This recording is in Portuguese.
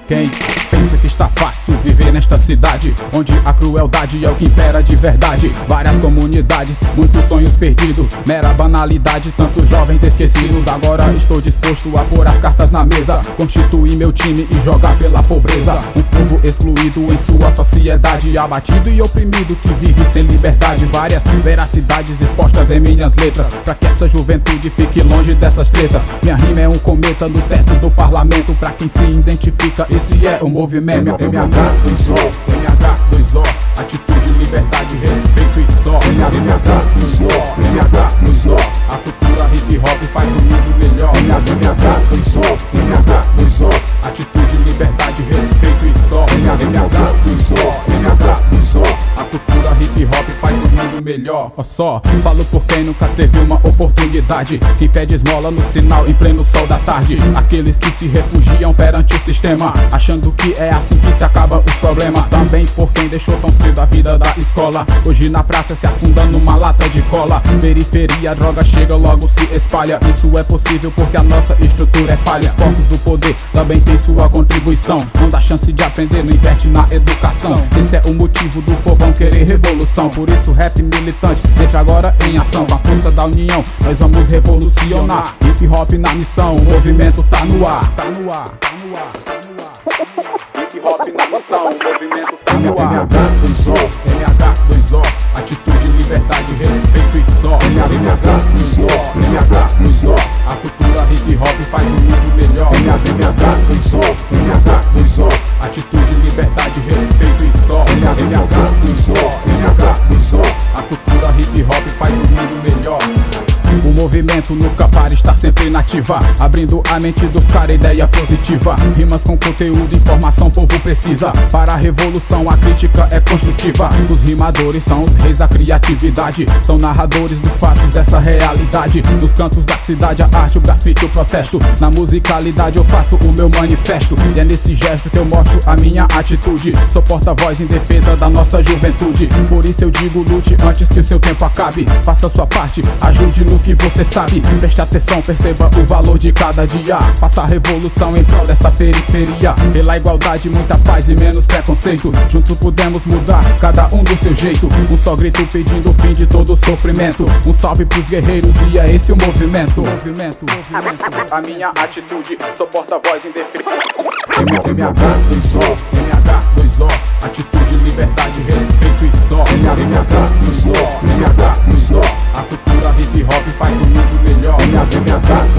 Quem pensa que está fácil viver nesta cidade, onde a crueldade é o que impera de verdade? Várias comunidades, muitos sonhos perdidos, mera banalidade, tantos jovens esquecidos. Agora estou disposto a pôr as cartas na mesa, constituir meu time e jogar pela pobreza. Um povo excluído em sua sociedade, abatido e oprimido, que vive sem liberdade. Várias veracidades expostas em minhas letras, pra que essa juventude fique longe dessas tretas. Minha rima é um cometa no teto do parlamento, pra quem se identifica, esse é o movimento. MH2O, MH2O, atitude, liberdade, respeito e só. MH2O, MH2O, a cultura hip hop faz o mundo melhor. MH2O, MH2O, atitude, liberdade, respeito e só. MH2O, MH2O, a cultura hip hop faz o mundo melhor. Ó só, falo por quem nunca teve uma oportunidade, que pede esmola no sinal em pleno sol da tarde. Aqueles que se refugiam perante o sistema, achando que é assim que se acaba os problemas. Também por quem deixou tão cedo a vida da escola, hoje na praça se afunda numa lata de cola. Periferia, a droga chega, logo se espalha. Isso é possível porque a nossa estrutura é falha. Os povos do poder também tem sua contribuição, não dá chance de aprender, não investe na educação. Esse é o motivo do povão querer revolução. Por isso rap militante entra agora em ação. Com a força da união nós vamos revolucionar. Hip hop na missão, o movimento tá no ar. Tá no ar, tá no ar, tá no ar. Hip hop na missão, o movimento tá no ar. MH2O, MH2O, atitude, liberdade, respeito e só. MH2O, MH2O, a cultura hip hop faz o mundo melhor. MH2O, MH2O, atitude, liberdade, respeito e só. MH2O, MH2O, a cultura hip hop faz o mundo melhor. O movimento nunca para, está sempre nativa, abrindo a mente dos cara, ideia positiva. Rimas com conteúdo, informação, povo precisa. Para a revolução a crítica é construtiva. Os rimadores são os reis da criatividade, são narradores dos fatos dessa realidade. Nos cantos da cidade a arte, o grafite, o protesto. Na musicalidade eu faço o meu manifesto, e é nesse gesto que eu mostro a minha atitude. Sou porta-voz em defesa da nossa juventude. Por isso eu digo, lute antes que o seu tempo acabe. Faça sua parte, ajude no que você sabe. Preste atenção, perceba o valor de cada dia. Faça a revolução em prol dessa periferia. Pela igualdade, muita paz e menos preconceito. Juntos podemos mudar, cada um do seu jeito. Um só grito pedindo o fim de todo sofrimento. Um salve pros guerreiros e é esse o movimento. A minha atitude, sou porta-voz em defesa. MH2O, MH2O, atitude, liberdade, respeito e só. MH2O, MH2O, a cultura hip hop faz o mundo melhor.